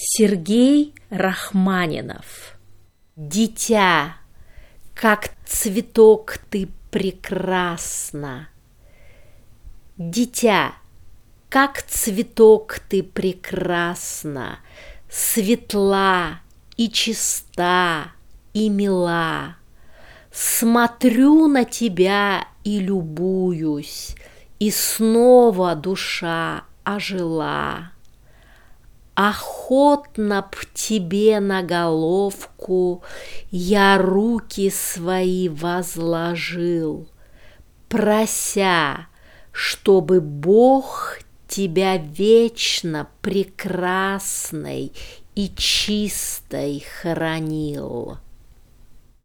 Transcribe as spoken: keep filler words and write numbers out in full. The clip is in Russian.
Сергей Рахманинов. Дитя, как цветок ты прекрасна. Дитя, как цветок ты прекрасна, светла и чиста и мила. Смотрю на тебя и любуюсь, и снова душа ожила. Охотно б тебе на головку я руки свои возложил, прося, чтобы Бог тебя вечно прекрасной и чистой хранил.